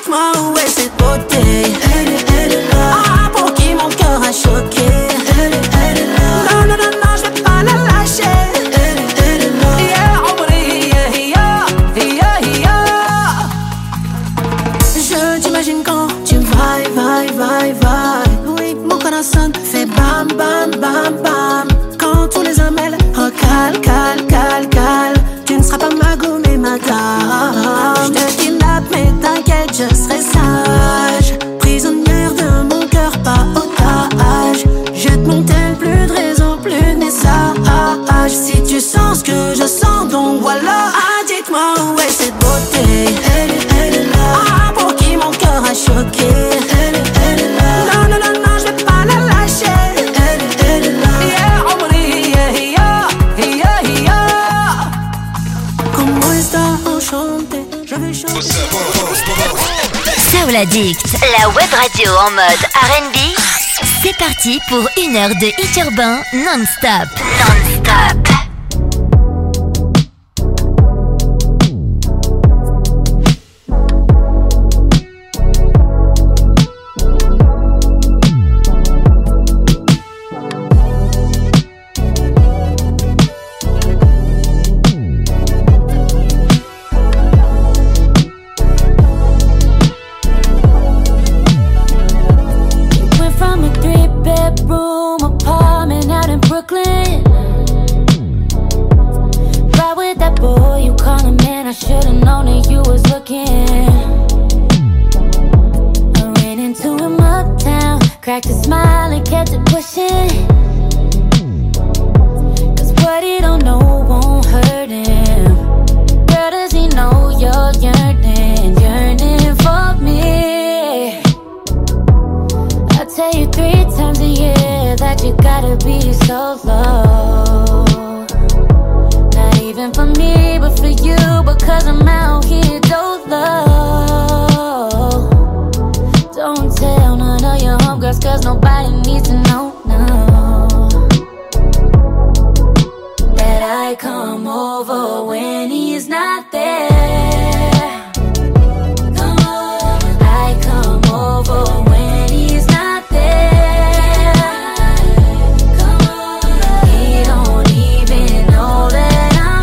dites-moi où est cette beauté. Elle est là. Ah, pour qui mon cœur a choqué. Elle est là. Non, non, non, non, je vais pas la lâcher. Elle est là. Yeah, Omri, yeah, yeah, yeah, yeah. Je t'imagine quand tu vailles. Oui, mon corazon fait bam, bam, bam, bam. Quand tous les hommes recalent, cal. Tu ne seras pas ma gomme et ma dame. Je te kidnappe, mais t'inquiète, je serai sage. Prisonnière de mon cœur, pas otage. Jette mon tel, plus de raison, plus de message. Si tu sens ce que je sens, donc voilà. Ah, dites-moi où est cette beauté. Elle est là. Ah, pour qui mon cœur a choqué. Elle est là. Non, non, non, non, je vais pas la lâcher. Elle est là. Yeah, Omri, yeah, yeah. Comment est-ce enchanté? Je vais chanter. Soul Addict, la web radio en mode R&B. C'est parti pour 1 heure de hit urbain non-stop. Non-stop. Cracked a smile and kept it pushing. Cause what he don't know won't hurt him. Girl, does he know you're yearning for me? I'll tell you 3 times a year that you gotta be so low. Not even for me, but for you, because I'm out here dolo. Don't tell none of your homegirls, cause nobody needs to know, no. That I come over when he's not there. Come over. I come over when he's not there. Come over. He don't even know that I'm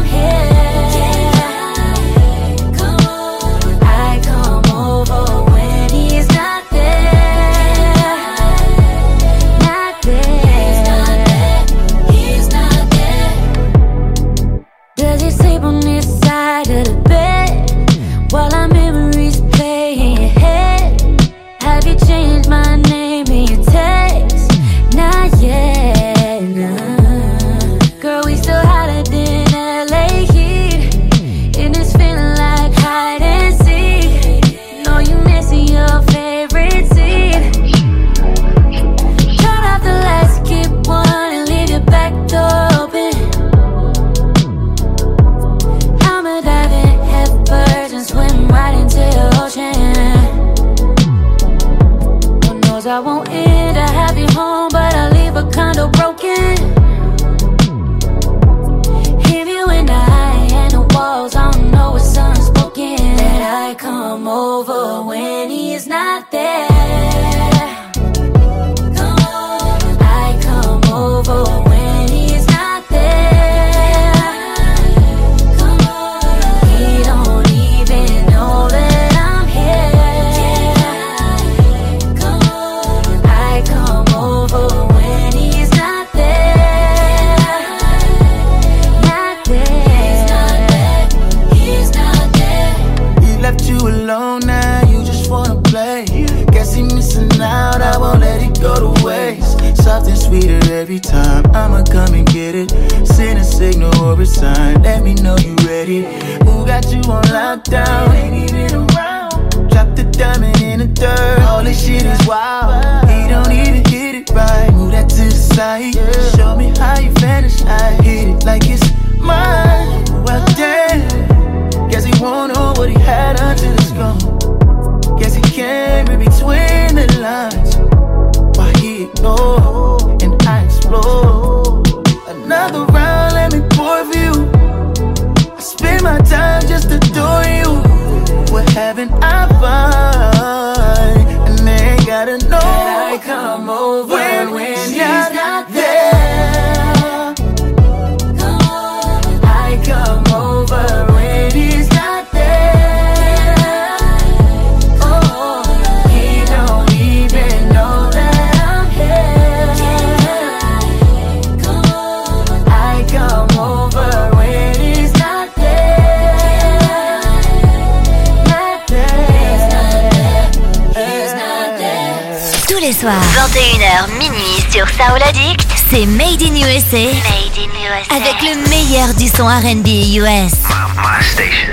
here. Come over. I come over when he's not there. Not there. He's not there. Does he sleep on this side of the bed while our memories play in your head? Have you changed my name in your text? Not yet, nah. Girl, we still hotter than LA heat, and it's feeling like hide and seek. Know you missing your favorite seat. Turn off the lights, keep one and leave your back door open. I'ma dive in head first and swim right into your ocean. Who knows I won't end up have you home, but I'll leave a condo broken. If you and I and the walls, I don't know what's unspoken. That I come over when he's not there. Come over. I come over when he's not there. Come over. He don't even know that I'm here. Come over. I come over when he's not there. Not there. He's not there. He left you alone now, you just wanna play. Guess he missing out, I won't let it go to waste. Soft and sweeter every time, I'ma come and get it. Send a signal or a sign, let me know you ready. Who got you on lockdown, ain't even around. Drop the diamond in the dirt, all this shit is wild. He don't even hit it right, move that to the side. Show me how you fantasize, hit it like it's mine. Well damn, guess he won't know what he had until it's gone. Guess he came in between the lines, while he ignored and I explode. Another round, let me pour for you. I spend my time just adoring you. What haven't I found? les soirs. 21h minuit sur Soul Addict, c'est Made in USA. Made in USA. Avec le meilleur du son R&B US. My station.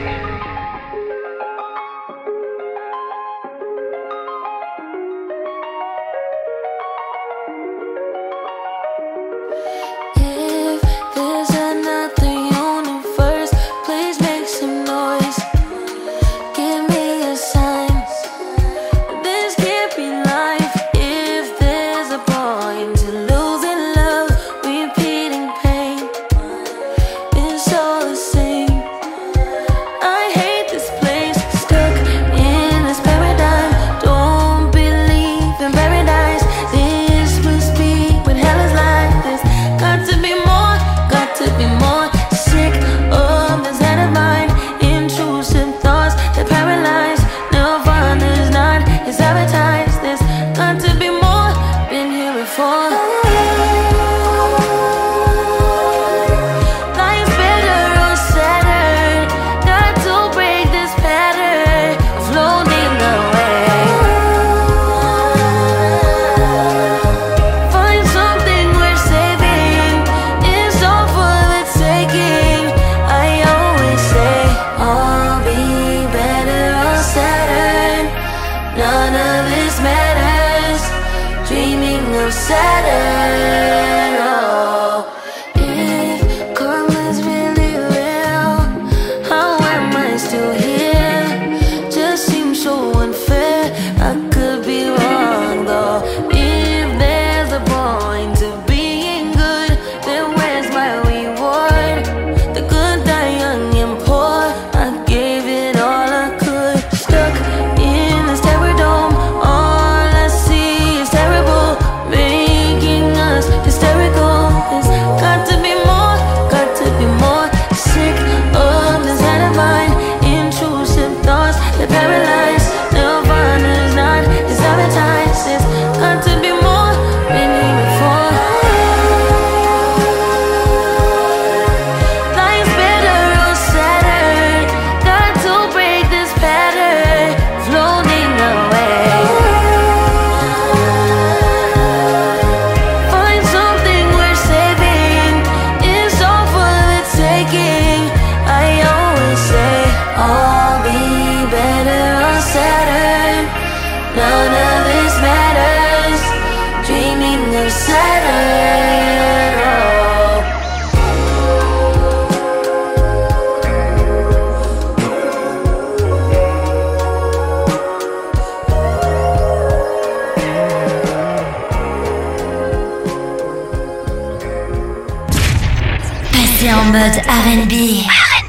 En mode R&B.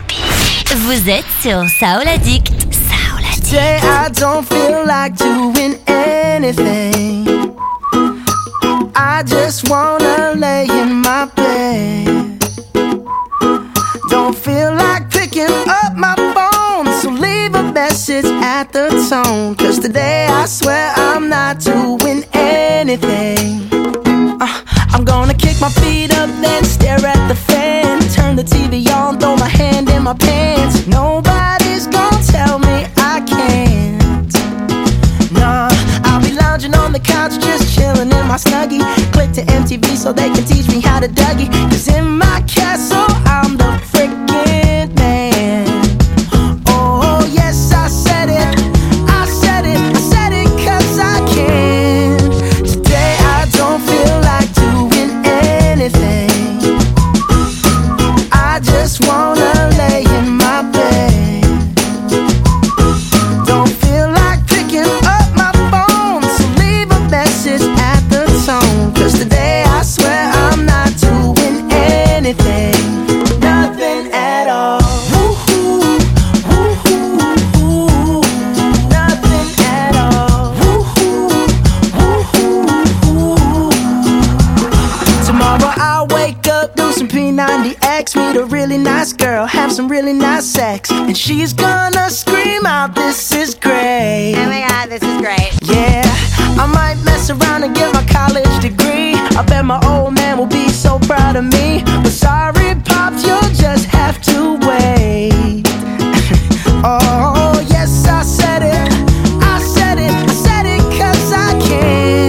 Vous êtes sur Soul Addict. Soul Addict. Today I don't feel like doing anything. I just wanna lay in my bed. Don't feel like picking up my phone, so leave a message at the tone. 'Cause today I swear I'm not doing anything. I'm gonna kick my feet up, then stare at the fan. Turn the TV on, throw my hand in my pants. Nobody's gonna tell me I can't. Nah, I'll be lounging on the couch, just chilling in my Snuggie. Click to MTV so they can teach me how to Dougie. 'Cause in my castle, I'm the freaking man. Oh, yes, I said it. I said it. I said it 'cause I can. Today I don't feel like doing anything. I just wanna lay in my bed. Don't feel like picking up my phone, so leave a message at the tone. 'Cause today I swear I'm not doing anything. Nothing at all. Woo-hoo, woo-hoo, woo-hoo. Nothing at all. Woo-hoo, woo-hoo, woo-hoo. Tomorrow I'll wake up, do some P90X, meet a really nice girl, have some really nice sex, and she's gonna scream out, "This is great." Oh my god, this is great. Yeah, I might mess around and get my college degree. I bet my old man will be so proud of me. But sorry, Pops, you'll just have to wait. Oh, yes, I said it. I said it. I said it 'cause I can.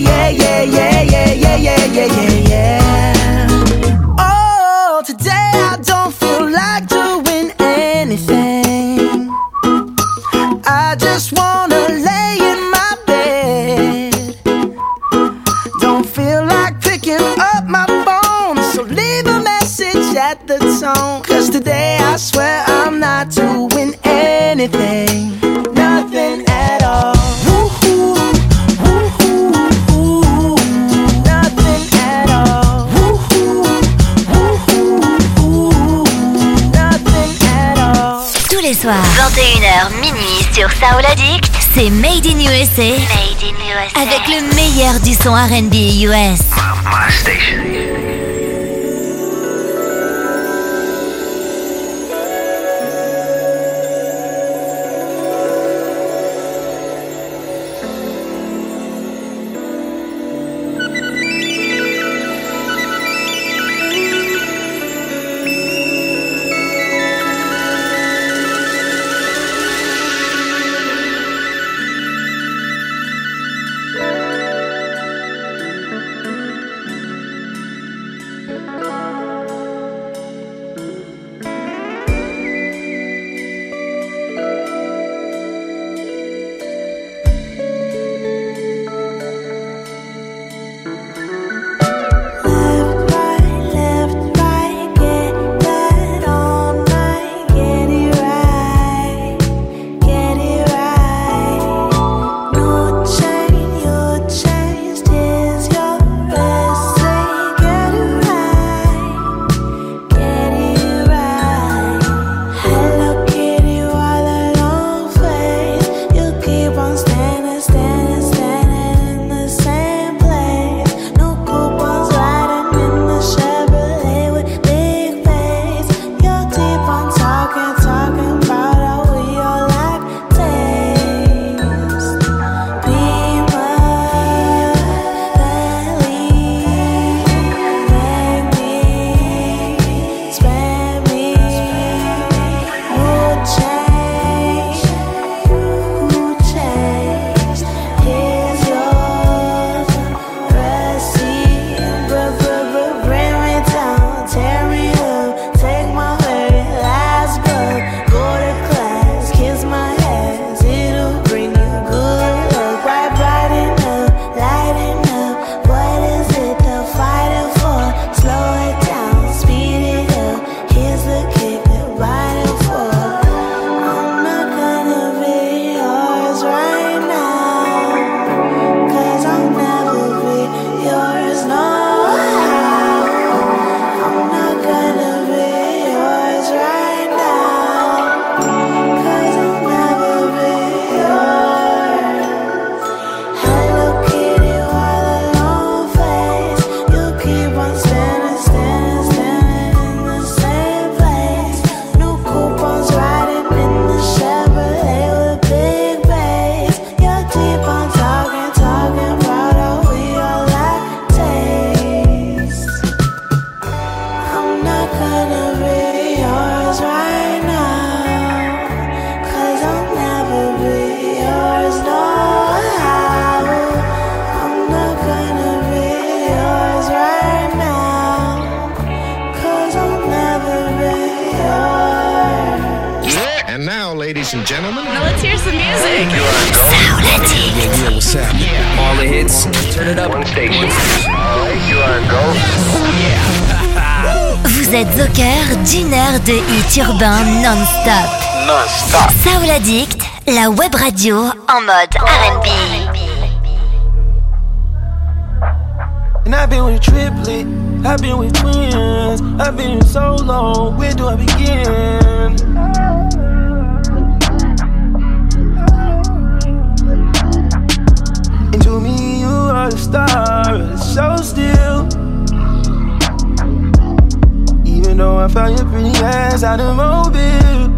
yeah, yeah, yeah, yeah, yeah, yeah, yeah, yeah. Oh, today I don't feel like doing anything. I just wanna lay in my bed. Don't feel like picking up my phone, so leave a message at the tone. 'Cause today I swear I'm not doing anything. Nothing at all. Woo-hoo, woo-hoo, woo-hoo. Nothing at all. Woo-hoo, woo-hoo, woo-hoo. Nothing at all. Tous les soirs, 21h minuit sur Soul Addict, c'est Made in USA. Made in USA. Avec le meilleur du son R&B US. My station. ladies and gentlemen. Now let's hear some music. Yeah, what's happening? All the hits. Turn it up. One station. All right, you are go. Vous êtes au cœur d'une heure de hits urbains non-stop. Non-stop. Soul Addict, la web radio en mode R&B. And I've been with triplet, I've been with twins, I've been so long, where do I begin? And to me you are the star of the show still. Even though I found your pretty ass out in Mobile.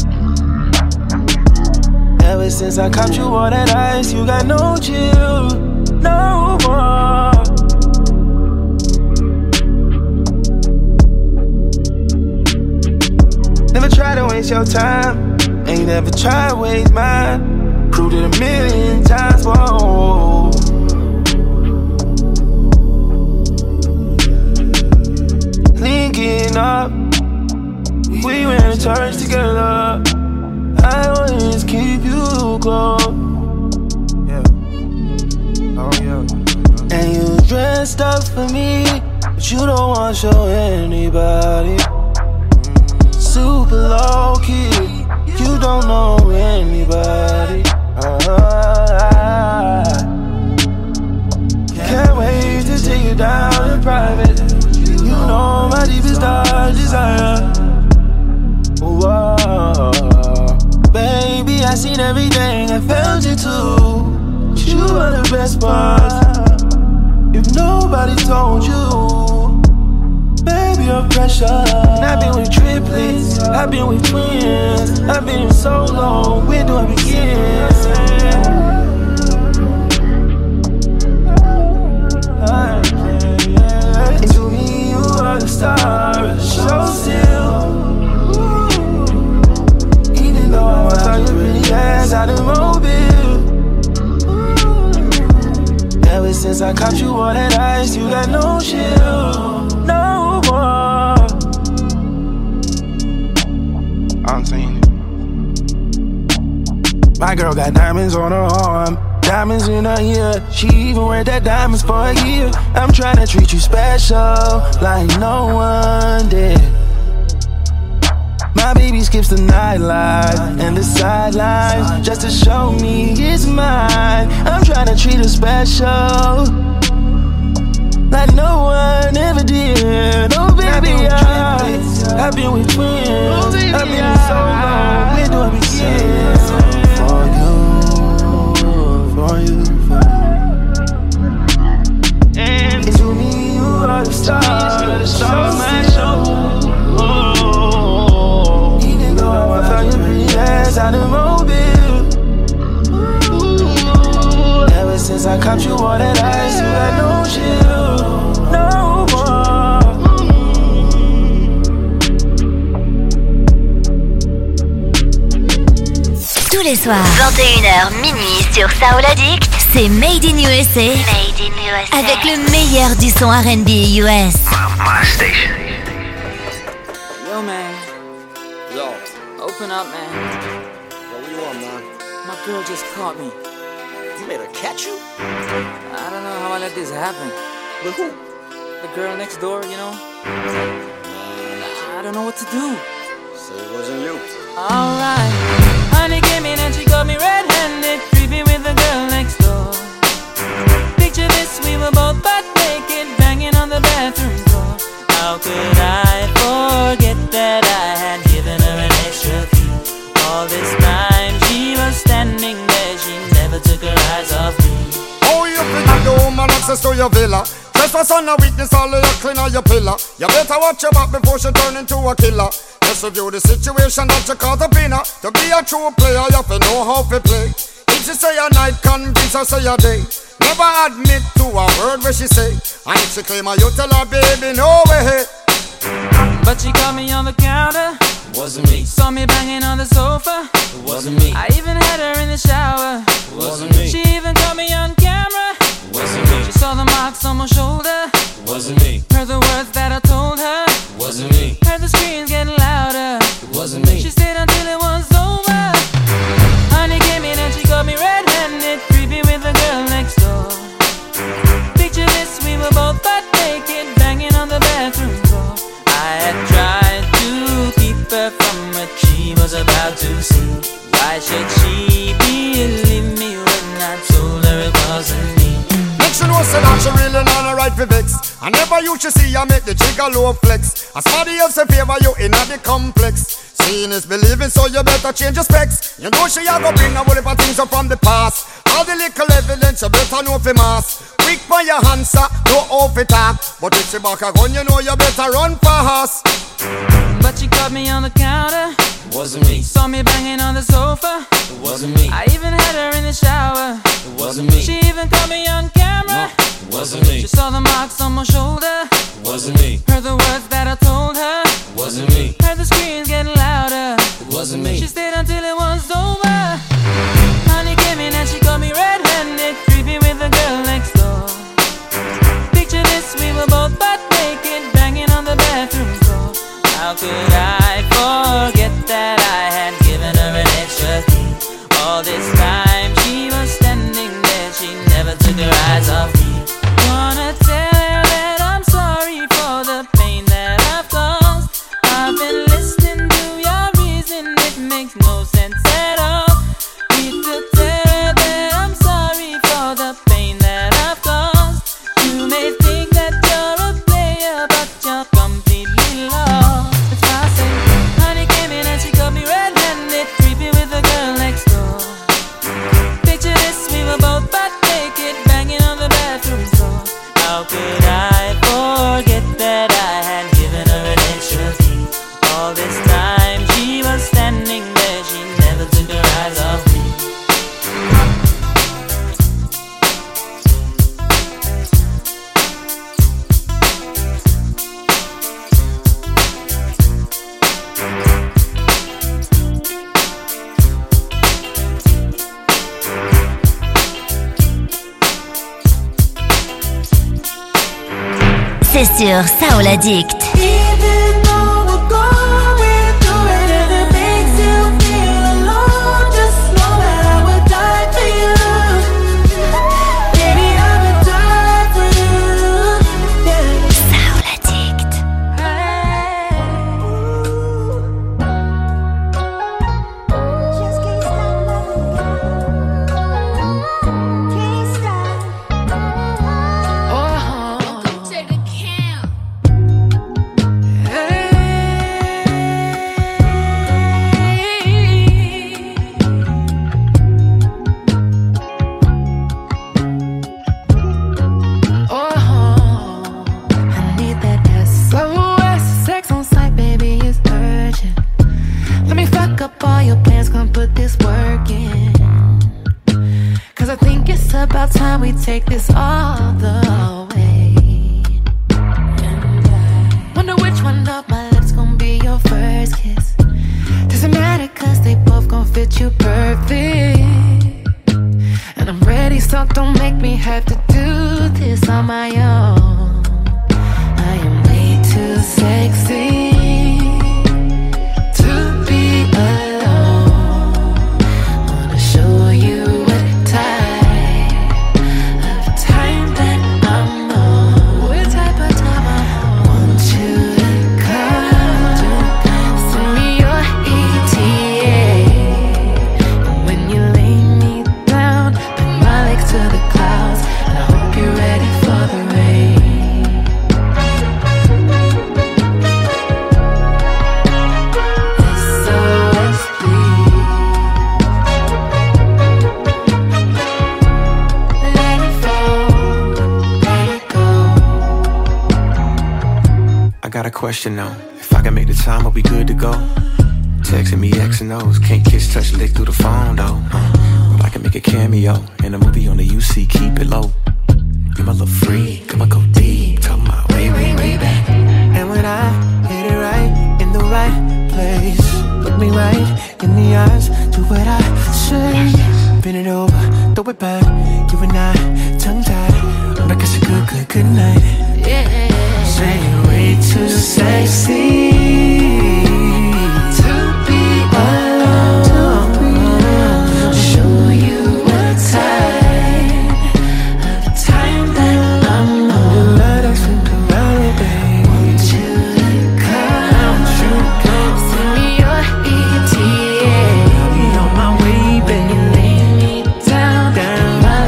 Ever since I caught you all that ice, you got no chill, no more. Never try to waste your time, ain't never try to waste mine. Proved it 1,000,000 times, whoa. growing up, we ran in church together. I always keep you close. Yeah. Oh yeah. And you dressed up for me, but you don't want to show anybody. Super low key, you don't know anybody. Can't wait to take you down in private. You know my deepest dark desire. Whoa. Baby, I seen everything, I felt it too. You are the best part. If nobody told you, baby, you're precious. I've been with triplets, I've been with twins, I've been so long, where do I begin? And to me, you are the star, so still. Even though I thought you really ass out of mobile. Ever since I caught you on that ice, you got no chill, no more. I'm saying it. My girl got diamonds on her arm, diamonds in her ear. She even wear that diamonds for a year. I'm trying to treat you special, like no one did. My baby skips the nightlife and the sidelines just to show me it's mine. I'm trying to treat her special, like no one ever did. Oh baby, I've been with twins, I've been so long. Where do I begin? For you. And to me, you are the star, so special. Even though I thought you pretty ass out of mobile. Ever since I caught you on that ice, you got no chill, no more. Tous les soirs, 21h minuit sur Soul Addict, c'est Made in USA. Made in USA. Avec le meilleur du son R&B US. My station. Yo, man. Yo. Open up, man. Yo, what you want, man? My girl just caught me. You made her catch you? I don't know how I let this happen. With who? The girl next door, you know? I don't know what to do. So it wasn't you. Alright. Honey came in and she got me red-handed, creepy with the girl next door. Picture this, we were both butt naked, banging on the bathroom door. How could I forget that I had given her an extra key? All this time she was standing there, she never took her eyes off me. Oh, you think the woman access to your villa? Trespass on a weakness, all of your clean on your pillar. You better watch your back before she turn into a killer. Just review the situation that you caught up in her. To be a true player, you have to know how to play. If she say a night, convince her say a day. Never admit to a word where she say. And if she claim her, you tell her, baby, no way. But she caught me on the counter. Wasn't me. Saw me banging on the sofa. It wasn't me. I even had her in the shower. It wasn't me. She even caught me on camera. It wasn't me. She saw the marks on my shoulder. It wasn't me. Heard the words that I told her. It wasn't me. Heard the screams getting louder. It wasn't me. She stayed until it was over. Honey came in and she got me red-handed, creepy with the girl next door. Picture this, we were both butt naked, banging on the bathroom door. I had tried to keep her from what she was about to see. Why should she believe me when I told her it wasn't me? Make she know say that she really not a right for vex. I never used to see her make the jigger low flex. As somebody else in favor you in the complex. Seeing is believing, so you better change your specs. You know she a go bring a whole heap of things up from the past. All the little evidence you better know for mass. Quick for your answer, no off it talk. But if she back a gun, you know you better run fast. But she caught me on the counter. It wasn't me. Saw me banging on the sofa. It wasn't me. I even had her in the shower. It wasn't me. She even caught me on camera. It wasn't me. She saw the marks on my shoulder. It wasn't me. Heard the words that I told her. It wasn't me. Heard the screams getting louder. It wasn't me. She stayed until it was over. Honey came in and she got me red-handed, creepy with the girl next door. Picture this, we were both butt naked, banging on the bathroom door. How could I forget that I had given her an extra key? All this time she was standing there, she never took her eyes off me. Wanna tell her that I'm sorry for the pain that I've caused. I've been listening to your reason, it makes no sense at all. Need to tell her that I'm sorry for the pain that I've caused. You may think that you're a player, but you're completely lost. That's why I say, honey came in and she got me red-handed, creepy with the girl next door. Picture this, we were both butt naked, banging on the bathroom floor. How could I forget that I had given her an extra key? All this time she was standing there, she never took her eyes off me. C'est sur Soul Addict. Take this all the way. Wonder which one of my lips gon' be your first kiss. Doesn't matter cause they both gon' fit you perfect. And I'm ready, so don't make me have to do this on my own. I am way too sexy to be alone. Wanna show you what time question though, if I can make the time, I'll be good to go. Texting me X and O's, can't kiss, touch, lick through the phone though. But I can make a cameo in a movie on the UC, keep it low. You're my little freak, I'ma go deep, talking my way, way, way back. And when I hit it right, in the right place, look me right in the eyes, do what I say. Bend it over, throw it back, you and I, tongue-tied, like it's a good, good, good night. Yeah. Say you're way too sexy to be alone. Show you what time that I'm on. Let us think about it, babe. Want you to come, send me your ETA. I'll be on my way, baby. Lay me down,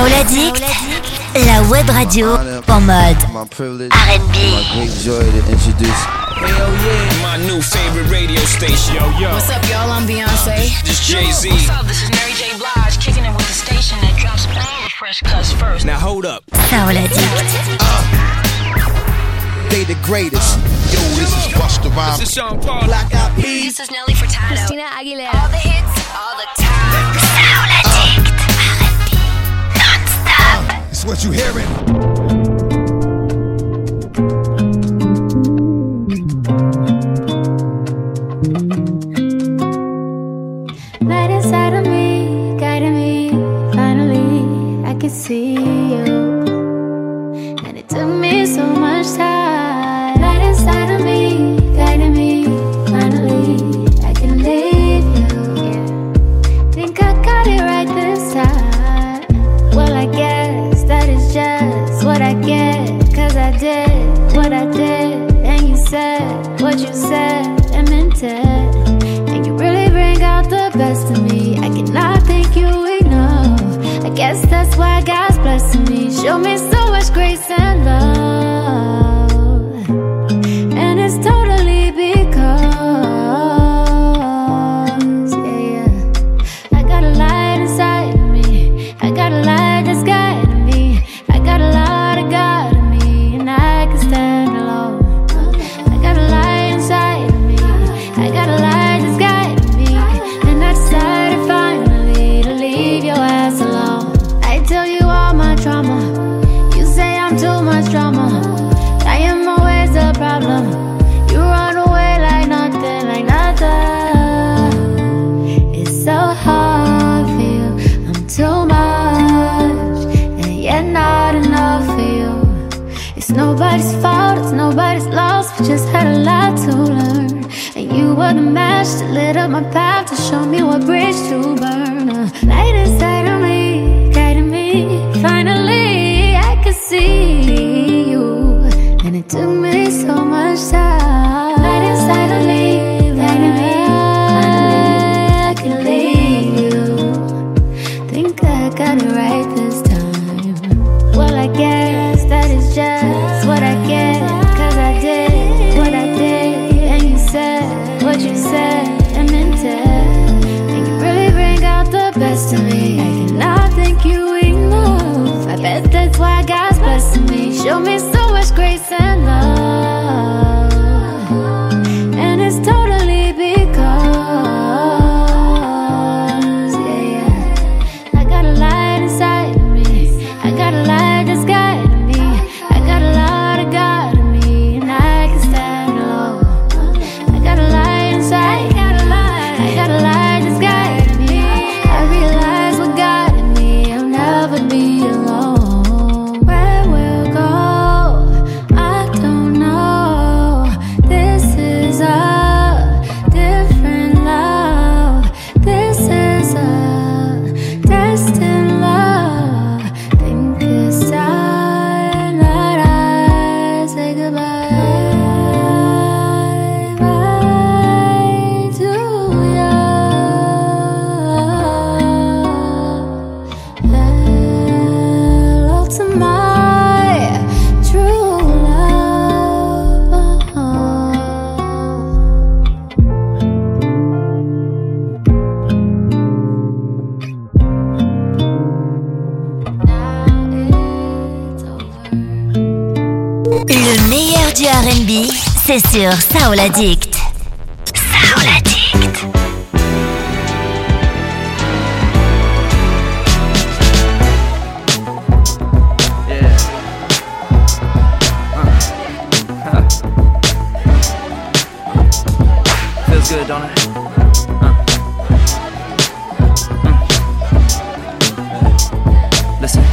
Soul Addict, la web radio en mode R&B. My great joy to introduce. Hell yeah, my new favorite radio station. Yo. What's up, y'all? I'm Beyonce. This Jay-Z. What's up? This is Mary J. Blige, kicking it with the station that drops all the fresh cuts first. Now hold up. Soul Addict. They the greatest. Yo, this is Busta Rhymes. This is Sean Paul. Black Eyed Peas. This is Nelly Furtado. Christina Aguilera. All the hits, all the time. Soul Addict, R&B, non-stop. It's what you hearing. Light inside of me, guiding me. Finally, I can see you. And it took me so much time. Light inside of me, guiding me. Finally, I can leave you. Yeah. Think I got it right this time. Well, I guess that is just what I get. 'Cause I did what I did. And you said what you said and meant it. And you really bring out the best in me. I cannot thank you enough. I guess that's why God's blessing me. Show me so much grace and love. And it's totally because, yeah. I got a light inside of me. I got a light that's guiding me. I got a lot of God in me. And I can stand alone. I got a light inside of me. I got a light that's guiding me. And I decided finally to leave your ass alone. I tell you all my trauma. You say I'm too much drama. I am always the problem. You run away like nothing, like nothing. It's so hard for you. I'm too much, and yet not enough for you. It's nobody's fault, it's nobody's loss. We just had a lot to learn. And you were the match that lit up my path to show me what bridge to burn. Light inside of me, guiding me. Finally, I could see you. And it took me so much time. Light inside of me, guiding me. Finally, I can leave you. Think I got it right this time. Well, I guess that is just what I get. 'Cause I did what I did. And you said what you said and meant it. And you really bring out the best in me. I cannot thank you enough. I bet that's why God's blessing me. Show me so much grace and love. And it's totally because, yeah. I got a light inside of me. I got a light that's guiding me. I got a lot of God in me. And I can stand alone. I got a light inside. I got a light that's guiding me. I realize what God in me. I'll never be alone. Where we'll go, I don't know. This is a different love. This is a destined love. Think it's time that I say goodbye. Bye to you. Hello to my true love. Le meilleur du R&B, c'est sur Soul Addict. Soul Addict. Feels good, don't it? Listen.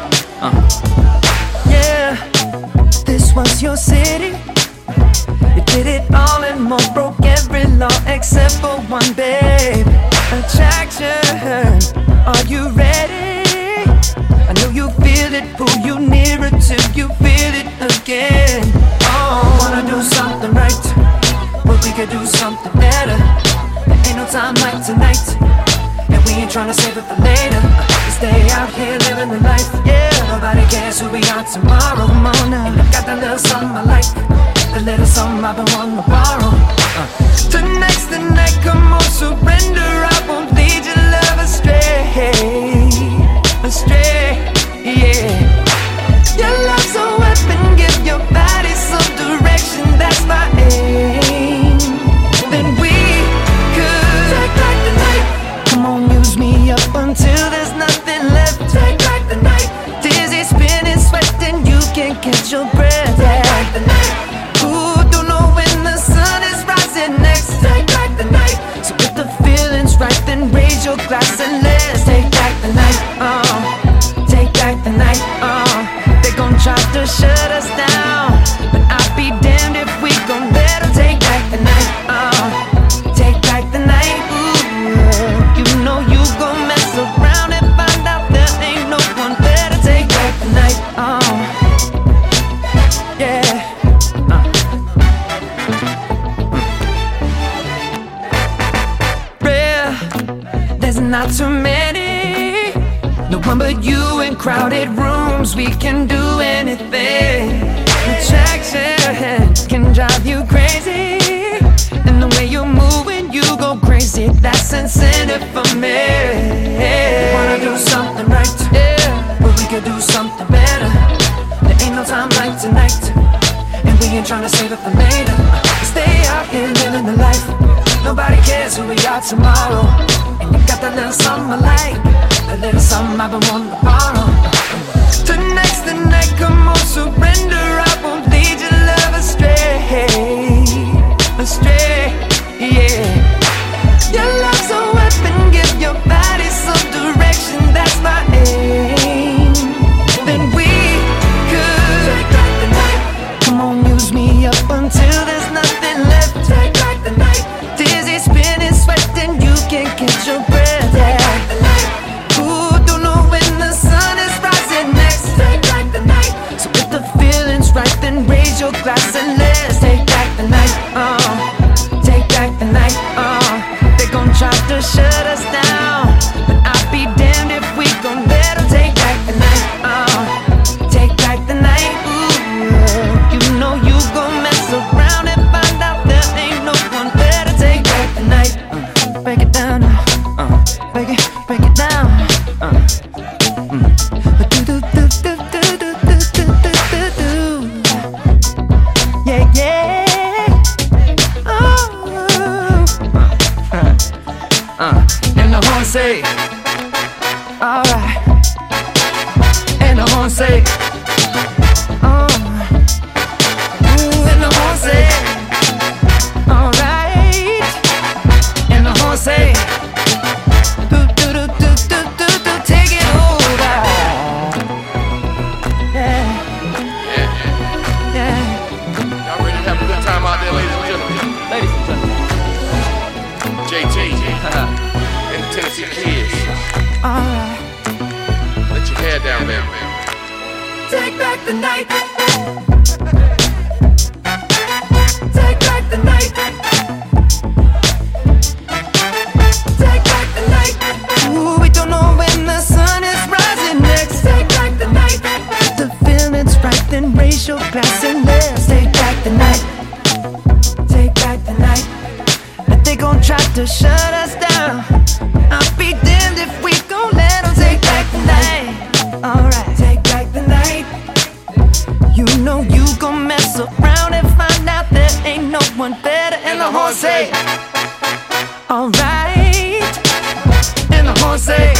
Yeah, this was your city. You did it all and more, broke every law except for one, babe. Attraction, are you ready? I know you feel it, pull you nearer till you feel it again. Oh, wanna do something right, but we could do something better. There ain't no time like tonight, and we ain't tryna save it for later. Stay out out here living the life. Yeah, nobody cares who we are tomorrow. Come on now, and I got that little something I like, the little something I've been wanting to borrow. Tonight's the night, come on, surrender. I won't lead your love astray, astray, yeah. Your love's a weapon, give your body some direction, that's my aim. Then we could take back the night. Come on, use me up until there's nothing left. Take back the night. Dizzy, spinning, sweating, you can't catch your breath. Take back the night. Ooh, don't know when the sun is rising next. Take back the night. So if the feeling's right, then raise your glass and let's take back the night. Take back the night. They gon' try to shut us down, but I'll be damned if we gon' let them take back the night. Take back the night. Ooh, you know you gon' mess around and find out there ain't no one there to take back the night. Yeah. Real, there's not too many. No one but you in crowded rooms. We can do anything. Attraction can drive you crazy, and the way you're moving, you go crazy. That's incentive for me. Wanna do something right, yeah, but we could do something better. There ain't no time like tonight, and we ain't tryna save it for later. Stay out here living the life. Nobody cares who we are tomorrow. And you got that little something I like, a little something I've been wanting to borrow. Tonight's the night, come on, surrender. I won't lead your love astray, astray, yeah. Your love's a weapon, give your body some direction, that's my aim. Then we could take back the night. Come on, use me up until there's nothing left. Take back the night. Dizzy, spinning, sweating, you can't catch your breath. Take back the night. Ooh, don't know when the sun is rising next. Take back the night. So if the feeling's right, then raise your glass and let's take back the night. Take back the night. They gon' try to shut us down, but I'll be damned if we gon' let them take back the night. Take back the night. Ooh, you know you gon' mess around and find out there ain't no one there to take back the night. Break it down now. Break it down. Yeah, yeah. And the horn say, alright. And the horn say, and the horn say, alright. And the horn say, take it over. Yeah. Y'all ready to have a good time out there, ladies and gentlemen? Ladies and gentlemen. JT and the Tennessee Kids. Alright. Let your hair down, man. Take back the night. Take back the night. Take back the night. Ooh, we don't know when the sun is rising next. Take back the night. If the feeling's right, then raise your glass and let's take back the night. Take back the night. But they gon' try to shut us down. I'll be damned if we gon' let them take back the night. Alright, take back the night. You know you gon' mess around and find out there ain't no one better. And the horn say, alright. And the horn say,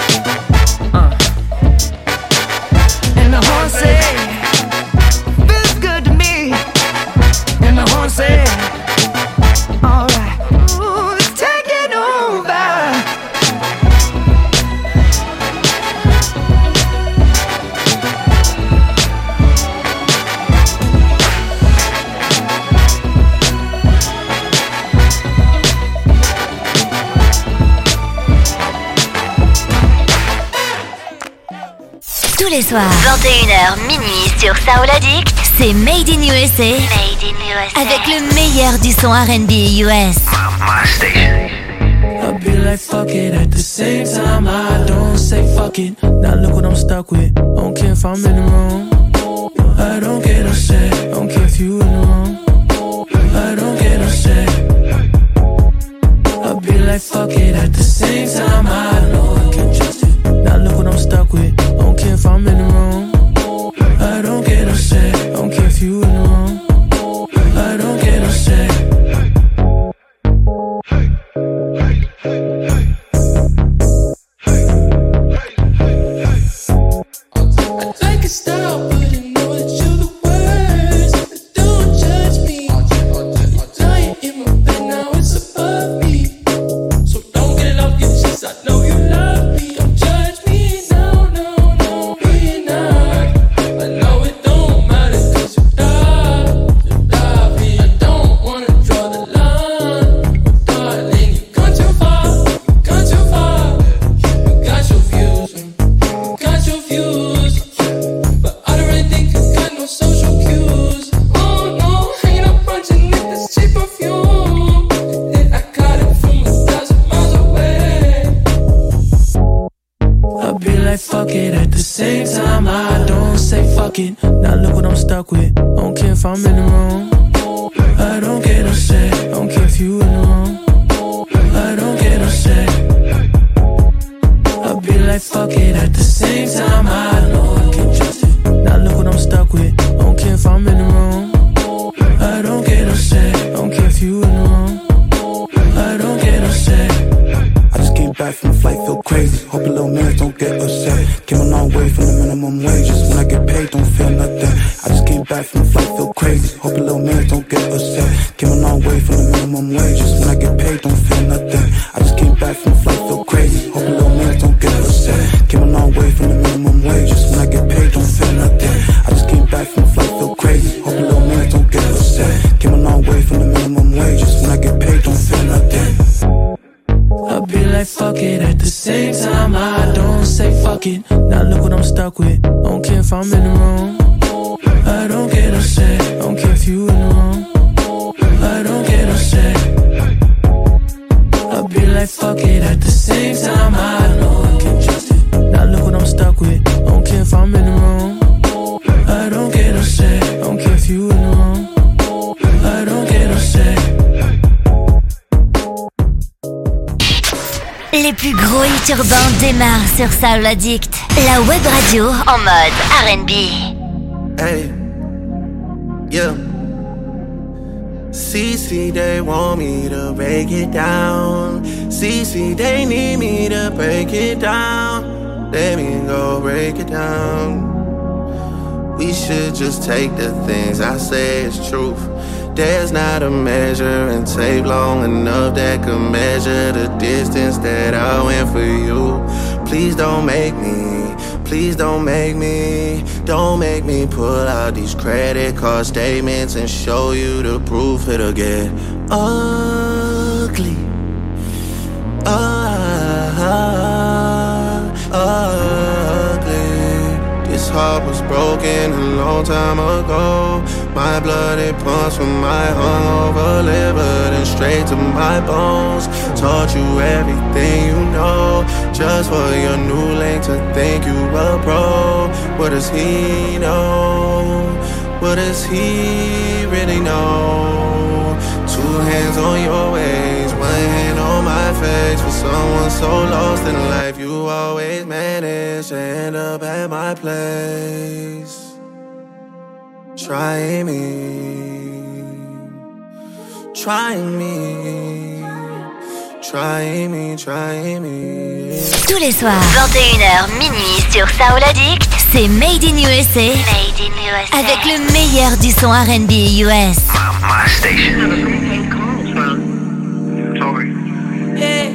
and the horn say, feels good to me. And the horn say, alright. Ooh, take it over. Tous les soirs, 21h minuit sur Soul Addict, c'est Made in USA. Made in USA. Avec le meilleur du son R&B US. My station. I be like fuck it, at the same time I don't say fuck it. Now look what I'm stuck with. I don't care if I'm in the wrong. I don't get upset. I don't care if you in the wrong. I don't get upset. I be like fuck it, at the same time I know I can't trust it. Now look what I'm stuck with. I don't care if I'm in the wrong. I don't get upset. I don't care if you in the wrong. I don't get upset. I like your style, but I know that you're the worst. Don't judge me. You're lying in my bed, now it's above me. So don't get it off your chest, I know you love me. Don't judge me, no, no, no, me not. I know it don't matter, cause you love me. I don't wanna draw the line, but darling, you gone too far, you gone too far. You got your views, you got your views, but I don't really think you got no social cues. Oh no, hanging up on your neck, that's cheap perfume, and I got it from 1,000 miles away. I be like fuck it, at the same time I don't say fuck it. Now look what I'm stuck with. I don't care if I'm in the wrong. I don't get upset. I don't care if you in the wrong. I don't get upset. I be like fuck it, at the same time I know I can't trust it. Now look what I'm stuck with. I don't care if I'm in the wrong. I don't get upset. I don't care if you in the wrong. I don't get upset. I just came back from the flight, feel crazy. Hope a little man don't get upset. Came a long way from the minimum wages. When I get paid, don't feel nothing. I just came back from the flight, feel crazy. Hope a little man don't get upset. Came a long way from the minimum wages. When I get paid, don't feel nothing. I just came back from the flight, feel crazy. Hope a little man don't get upset. Came a long way from the minimum wages. When I get paid, don't feel nothing. I just came back from the flight, feel crazy. Hope a little man don't get upset. Came a long way from the minimum wages. When I get paid, don't feel nothing. I be like fuck it, at the same time I don't say fuck it. Now look what I'm stuck with. I don't care if I'm in the wrong. I don't get upset. I don't care if you in the wrong. I don't get upset. I be like fuck it, at the same time I know I can't trust it. Now look what I'm stuck with. I don't care if I'm in the wrong. I don't get upset. I don't care if you in the wrong. I don't get upset. Les plus gros hits urbains démarrent sur Soul Addict, la web radio en mode R&B. Hey, yeah. CC, they want me to break it down. CC, they need me to break it down. Let me go break it down. We should just take the things I say as truth. There's not a measure and tape long enough that could measure the distance that I went for you. Please don't make me, please don't make me pull out these credit card statements and show you the proof. It'll get ugly, ugly. This heart was broken a long time ago. My blood, it pumps from my hungover liver then straight to my bones. Taught you everything you know, just for your new link to think you a pro. What does he know? What does he really know? Two hands on your waist, one hand on my face. For someone so lost in life, you always manage to end up at my place. Trying me, trying me, trying me, trying me. Tous les soirs, 21h minuit sur Soul Addict, c'est Made in USA. Made in USA. Avec le meilleur du son R&B US. My station. Sorry. Yeah.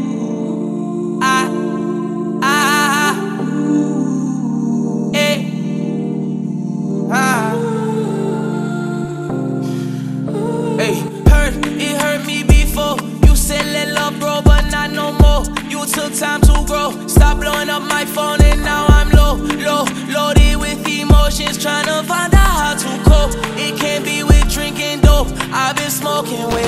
Took time to grow. Stop blowing up my phone and now I'm loaded with emotions, trying to find out how to cope. It can't be with drinking dope. I've been smoking with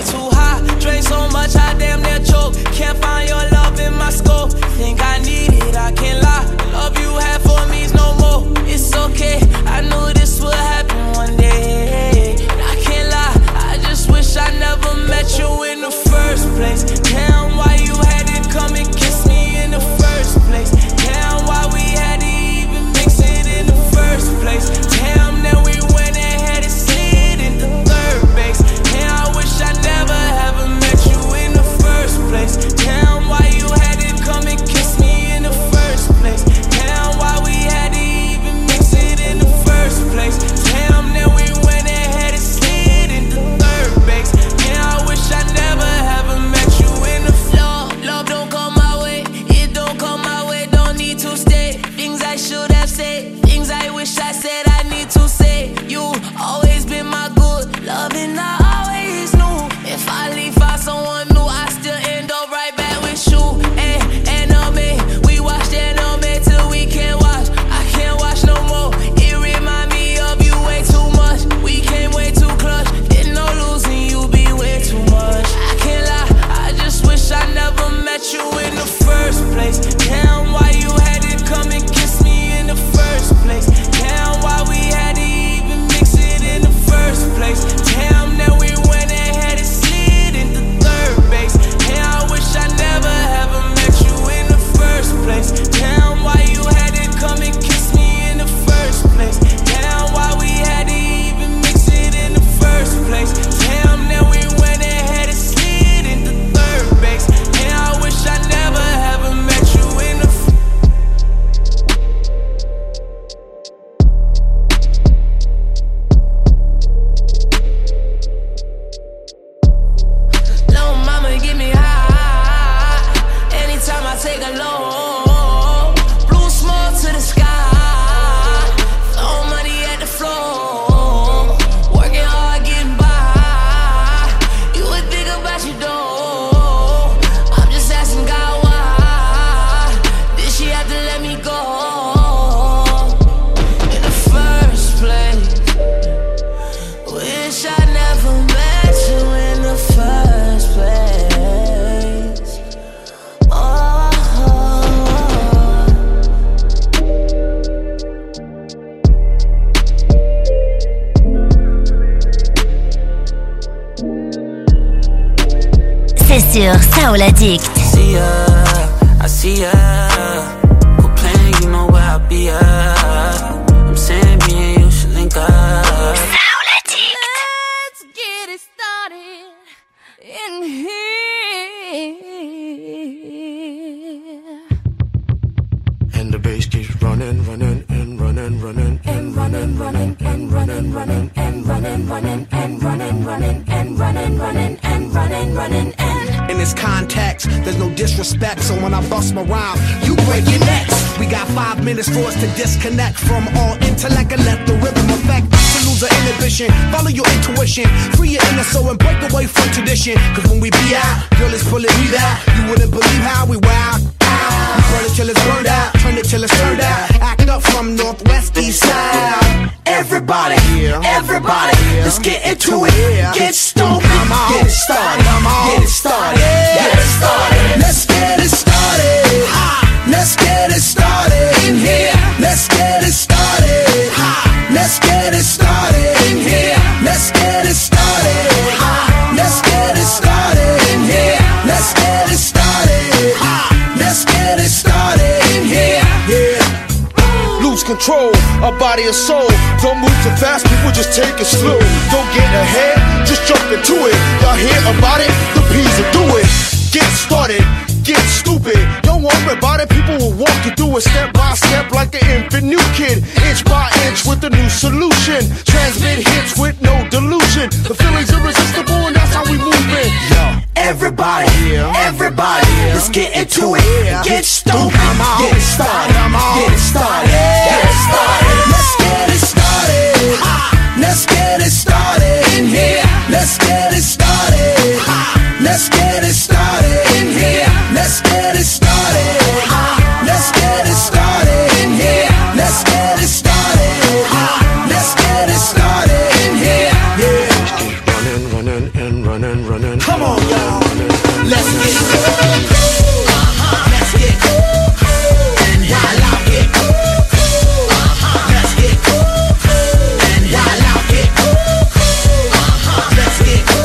sur Soul Addict. I see ya. Quit playing, you know where I'll be at. I'm saying me and you should link up. Soul Addict. Let's get it started in here. And the bass keeps running, running, and running, running, and running, running, and running, running, and running, running, and running, running, and running, running, and running, running, and. In this context, there's no disrespect, so when I bust my rhyme, you break your necks. We got 5 minutes for us to disconnect from all intellect and let the rhythm affect. To lose our inhibition, follow your intuition, free your inner soul and break away from tradition. Cause when we be out, girl, it's pulling me out. You wouldn't believe how we wild. We burn it till it's burned out, turn it till it's turned out. Act up from northwest, east side. Everybody, everybody, let's get into it. Get stupid, get it started, get it started, get it started. Let's get it started. Let's get it started in here. Let's get it started. Let's get it started in here. Let's get it started. Let's get it started in here. Let's get it started. Let's get it started in here. Yeah. Lose control, our body and soul. Don't move too fast, people just take it slow. Don't get ahead, just jump into it. Y'all hear about it? The P's will do it. Get started, get stupid. Don't worry about it, people will walk you through it step by step like an infant new kid. Inch by inch with a new solution. Transmit hits with no delusion. The feeling's irresistible and that's how we move it. Yo. Everybody, everybody, let's get into it. Get stupid, get it started, get it started, get it started. Let's get it started. Let's get it started in here. Let's get it started. Let's get it started in here. Let's get it started. Let's get it started in here. Let's get it started. Let's get it started in here. Yeah. Running, running, and running, running. Come on, y'all. Let's get it. Let's get it. And while I get it. Let's get it. And while I get it. Let's get it.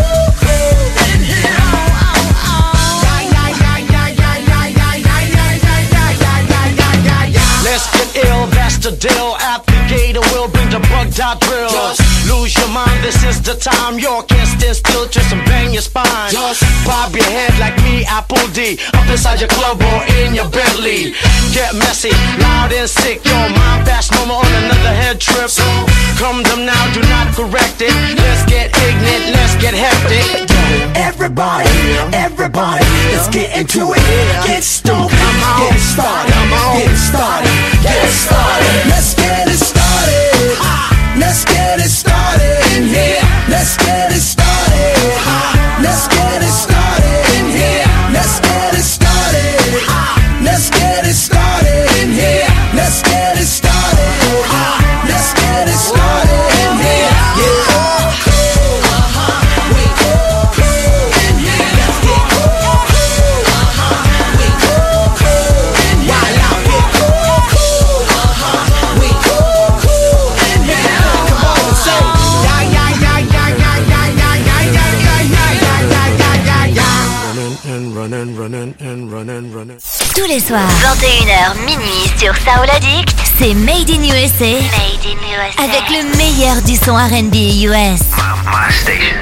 Let's get ill, that's the deal. Applicator will bring the bugged out drill. Just lose your mind, this is the time. You can't stand still, twist and bang your spine. Just bob your head like me, Apple D. Up inside your club or in your Bentley. Get messy, loud and sick. Your mind fast, mama on another head trip. So come them now, do not correct it. Let's get ignorant, let's get hectic. Everybody, everybody, let's get into it. Get stupid, get it started, get it started, get it started. Let's get it started. Let's get it started in here. Let's get it started. Let's get it started in here. Let's get it started. Let's get it started in here. Let's get it started. Let's get it started in here. Yeah. Tous les soirs, 21h minuit sur Soul Addict, c'est Made in USA. Made in USA. Avec le meilleur du son R&B US. My station.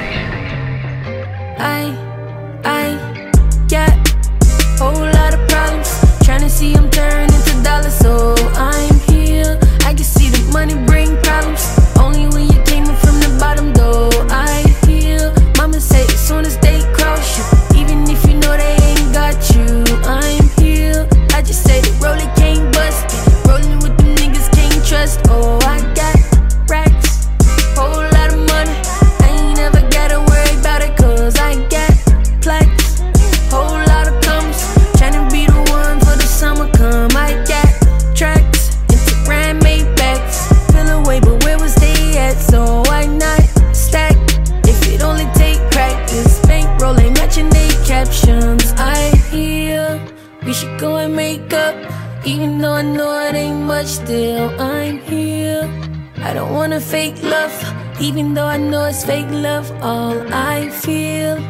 I got a whole lot of problems. Trying to see them turn into dollars, so I'm here. I can see the money bring problems. Only when you came in from the bottom, though. I hear mama say as soon as they cross you, even if you know they ain't got you, I'm here. I just say the roller can't bust it. Rolling with them niggas can't trust. Oh, I got racks, whole lot of money. I ain't never gotta worry about it, cause I got plaques, whole lot of commas. Tryna be the one for the summer come. I got tracks, Instagram Maybachs. Feel away, but where was they at? So why not stack? If it only take practice, bankroll ain't matching they captions. I hear we should go and make up, even though I know it ain't much. Still, I'm here. I don't wanna fake love, even though I know it's fake love. All I feel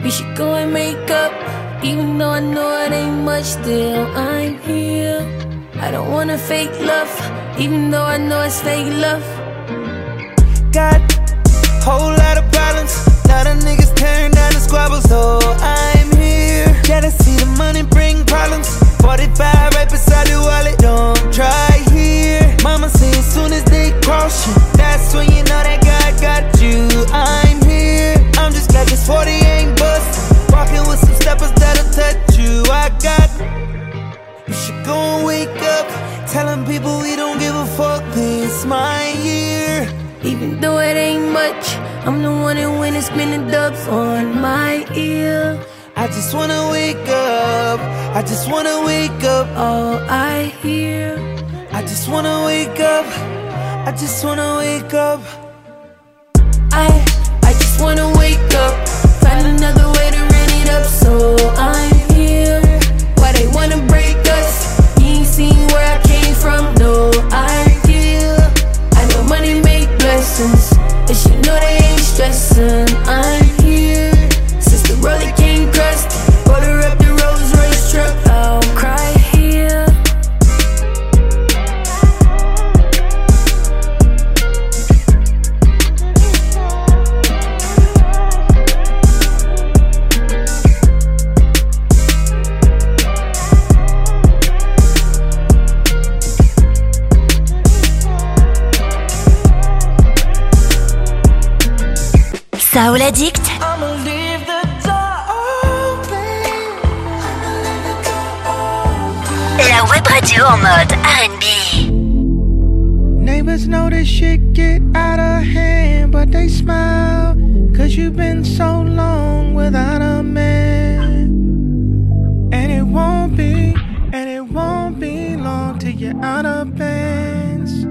We should go and make up. Even though I know it ain't much, still I'm here. I don't wanna fake love, even though I know it's fake love. Got whole lot of problems, lot of niggas turn down the squabbles, so I'm here. Jealousy, the money bring problems. 45 right beside the wallet, don't try here. Mama say as soon as they cross you, that's when you know that God got you. I'm here, I'm just glad this 40 ain't bustin'. Walking with some steppers that'll touch you. I got, you should go and wake up, telling people we don't give a fuck, this my year. Even though it ain't much, I'm the one that win and spinning dubs on my ear. I just wanna wake up, I just wanna wake up. All I hear, I just wanna wake up, I just wanna wake up. I just wanna wake up, find another way to run it up, so I'm here. Why they wanna break us? You ain't seen where I came from, no idea. I know money make blessings, and you know they ain't stressing. I'm here, since the rolling came crust, order up the Rolls Royce truck, I'll cry here. Soul Addict. I'ma leave the door open. La web radio en mode R&B. Neighbors know this shit get out of hand, but they smile, cause you've been so long without a man. And it won't be long till you're out of bands.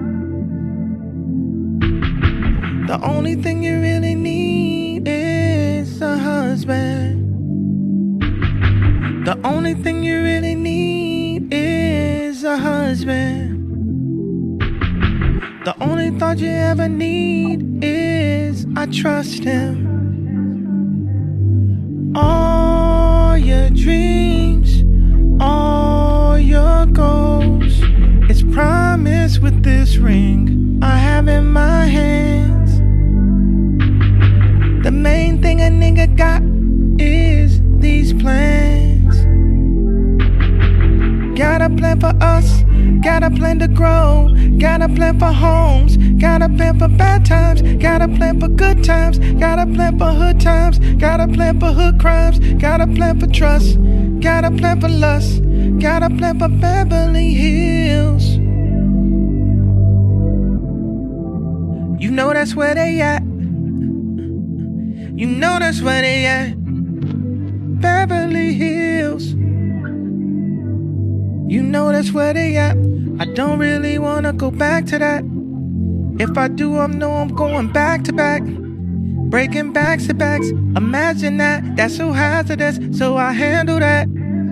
The only thing you really need is a husband. The only thing you really need is a husband. The only thought you ever need is I trust him. All your dreams, all your goals, it's promised with this ring I have in my hands. The main thing a nigga got is these plans. Got a plan for us, got a plan to grow, got a plan for homes, got a plan for bad times, got a plan for good times, got a plan for hood times, got a plan for hood crimes, got a plan for trust, got a plan for lust, got a plan for Beverly Hills. You know that's where they at. You know that's where they at. Beverly Hills. You know that's where they at. I don't really wanna go back to that. If I do, I know I'm going back to back. Breaking backs to backs. Imagine that, that's so hazardous, so I handle that.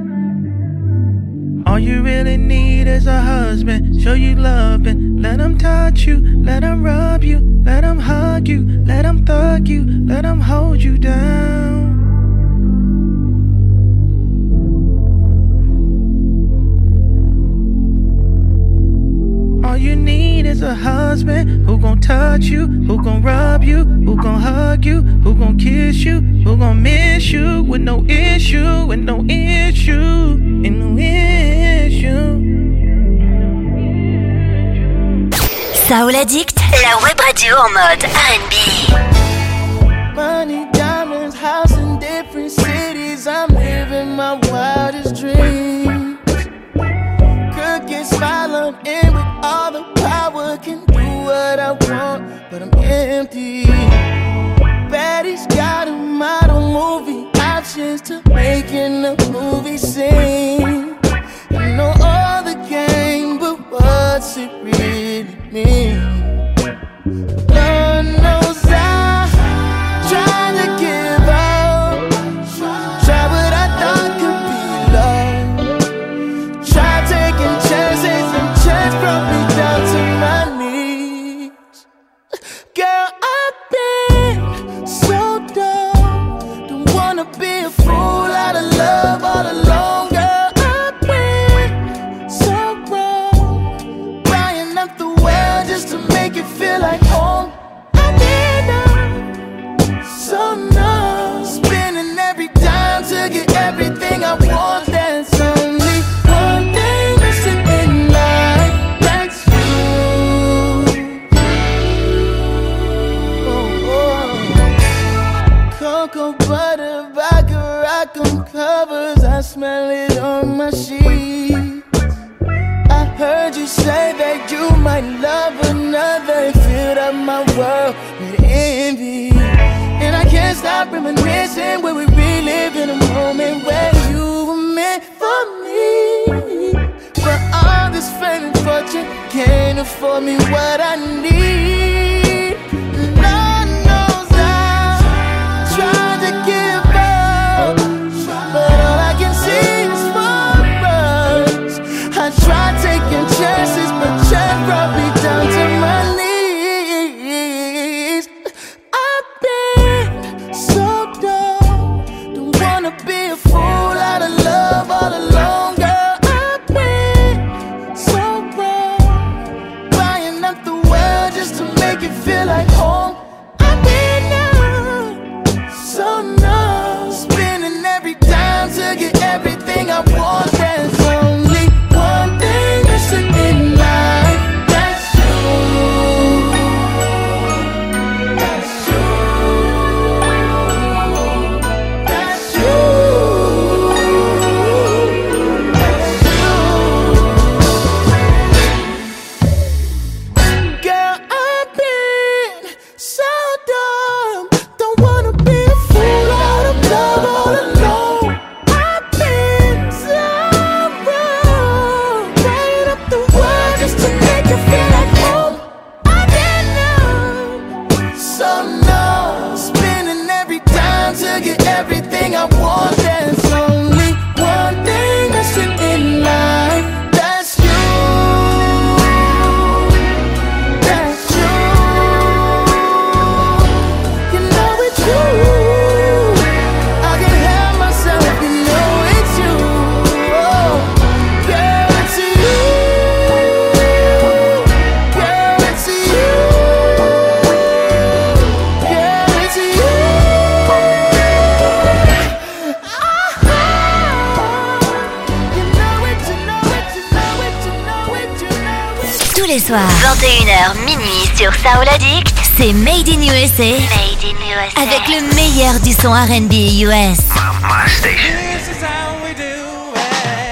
All you really need is a husband. Show you love and let him touch you, let him rub you, let him hug you, let him thug you, let him hold you down. All you need is a husband who gon' touch you, who gon' rub you, who gon' hug you, who gon' kiss you, who gon' miss you with no issue, with no issue, and no issue. Soul Addict, la web radio en mode R&B. Money, diamonds, house in different cities. I'm living my wildest dreams. Cooking, smiling, in with all the power. Can do what I want, but I'm empty. Baddies got a model, movie options to making a movie scene. I know all the game, but what's it really mean? Lord knows I tried to give up, try what I thought could be love, try taking chances and chance brought me down to my knees. Girl, I've been so dumb, don't wanna be my sheets. I heard you say that you might love another and filled up my world with envy. And I can't stop reminiscing when we relive in a moment where you were meant for me. But all this fame and fortune can't afford me what I need. Lord knows I tried to give up, but all I can see is forest. I tried taking chances, but chance brought me down to my knees. I've been so dumb, don't wanna be a fool out of love all alone, girl. I've been so wrong, buying up the world just to make it feel like home. I've been so numb, spending every dime to get everything I want. There's only one thing missing in life, that's you. That's you. That's you. Girl, I've been so dumb, don't wanna be a fool out of love all alone. I've been so wrong, buying up the world just to make it feel like home. I've been so numb, spending every dime to get everything I want. There's only one thing missing in life, that's you. That's you. You know it's you. I can help myself, you know it's you. Oh, girl, it's you. Girl, it's you. Girl, it's you. Tous les soirs, 21h minuit sur Soul Addict, c'est Made in USA. Made in USA. Avec le meilleur du son R&B US. My station. This is how we do it.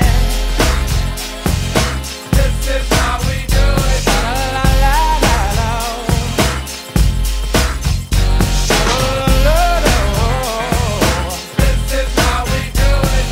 This is how we do it. La la la la la. This is how we do it.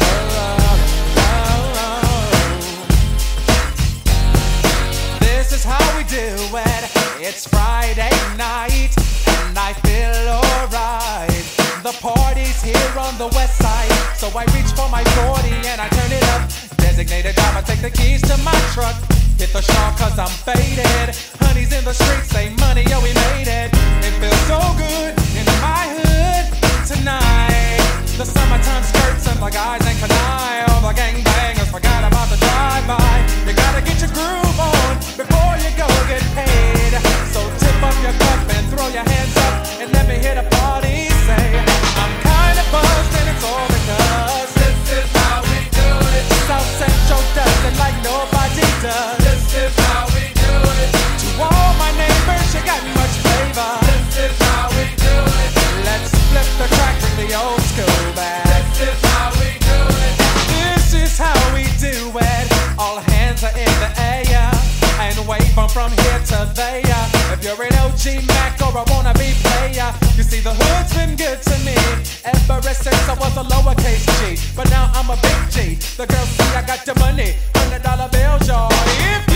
This is how we do it. It's Friday night and I feel alright. The party's here on the west side, so I reach for my 40 and I turn it up. Designated driver, take the keys to my truck. Hit the shop cause I'm faded. Honey's in the streets, say money, yo, we made it. It feels so good in my hood tonight. The summertime skirts and the guys ain't canine. All the gangbangers forgot about the drive-by. You gotta get your groove on before you go get paid. So tip up your cup and throw your hands up and let me hear the party say, I'm kinda buzzed and it's all because this is how we do it. South Central does it like nobody does. This is how we do it. To all my neighbors, you got much flavor. This is how we do it. Let's flip the track, bring the old school back. This is how we do it. This is how we do it. All hands are in the air and wave from here to there. If you're an OG Mac or a wannabe player, you see the hood's been good to me ever since I was a lowercase G. But now I'm a big G. The girls see I got the money, $100 bills, y'all. If